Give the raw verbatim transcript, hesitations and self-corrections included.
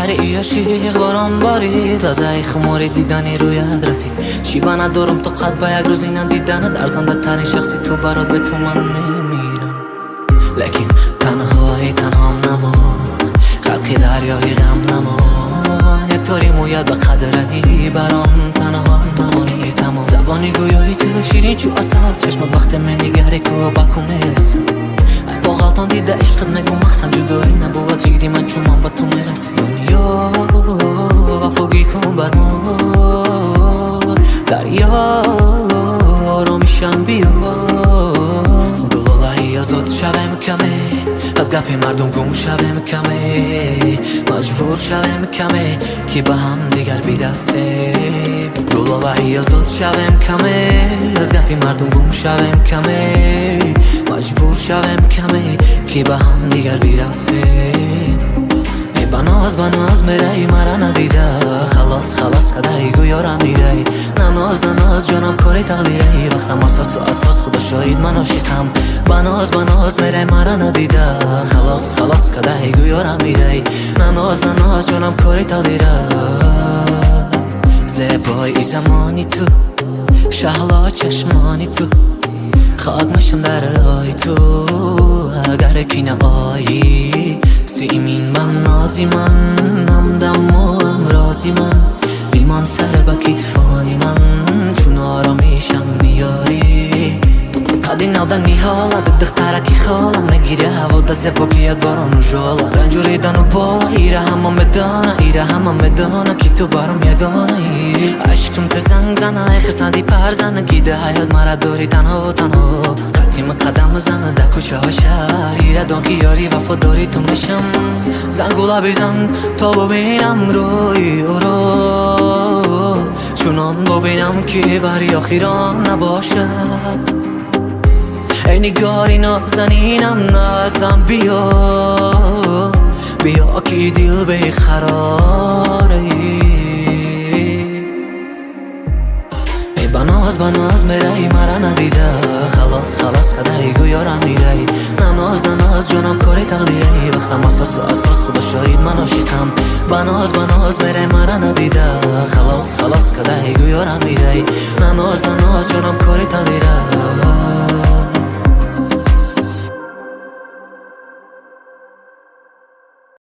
سریع عاشق باران بارید از ای خماری دیدنی رویت رسید شیبه ندارم تو قد با یک روز اینن دیدنت ارزنده ترین شخصی تو برات به تو من میمیرم لیکن تنهایی تنهام نمان خلقی دریایی غم نمان یک طوری موید به قدرهی برام تنها نمانی تمام زبانی گویایی تو شیرین چو اصل چشمت وقت من نگری که بکو میرسم با غلطان دیده عشقت میگو مخصن جدایی نبود فکری من چون من با تو میرسم دنیا وفاگی کن بر ما دریا آرامیشم بیا دلالایی ازاد شویم کمه از گپی مردم گم شویم کمه مجبور شویم کمه که به هم دیگر بیرسیم دلالایی ازاد شویم کمه از گپی مردم گم شویم کمه مجبور شویم کمه که به هم دیگر بیرسیم ای بناز بناز میره مرا ندیده خلاص خلاص کده گویارم میره نناز نناز جانم کاری تقدیره وقتم اساس و اساس خدا شاید من عاشقم بناز بناز میره مرا ندیده خلاص خلاص کده گویارم میره نناز نناز جانم کاری تقدیره زیبایی زمانی تو شهلا چشمانی تو خاک مشم در رای تو اگر کی نبایی سیمین من نازی من نمدم و امرازی من بیمان سر بکیت فانی من چون آرامیشم میاری قدی نودن نیحالا بدخ ترکی خالا مگیره هوا دزه باقیت باران و جالا رنجوری دن و بالا ایره همه مدانه ایره همه مدانه کی تو برام یگانه ای عشقم te زنگ زنه ای خرسندی پر زنه گیده حیات مرا داری تنها و تنها قدیم قدم زنه در کوچه ها شهر ایره دان که یاری وفا داری تو میشم زنگولا بیزن تا ببینم روی او رو چونان ببینم که بری آخیران نباشد ای نگاری نازنینم نازم بیا بیا که دل بیقراره ای بناز بناز میره مرا ندیده خلاص خلاص کده گویارم میره نناز نناز جانم کاری تقدیره وقتم اساس و اساس خدا شاید من عاشقم بناز بناز میره مرا ندیده خلاص خلاص کده گویارم میره نناز نناز جانم کاری تقدیره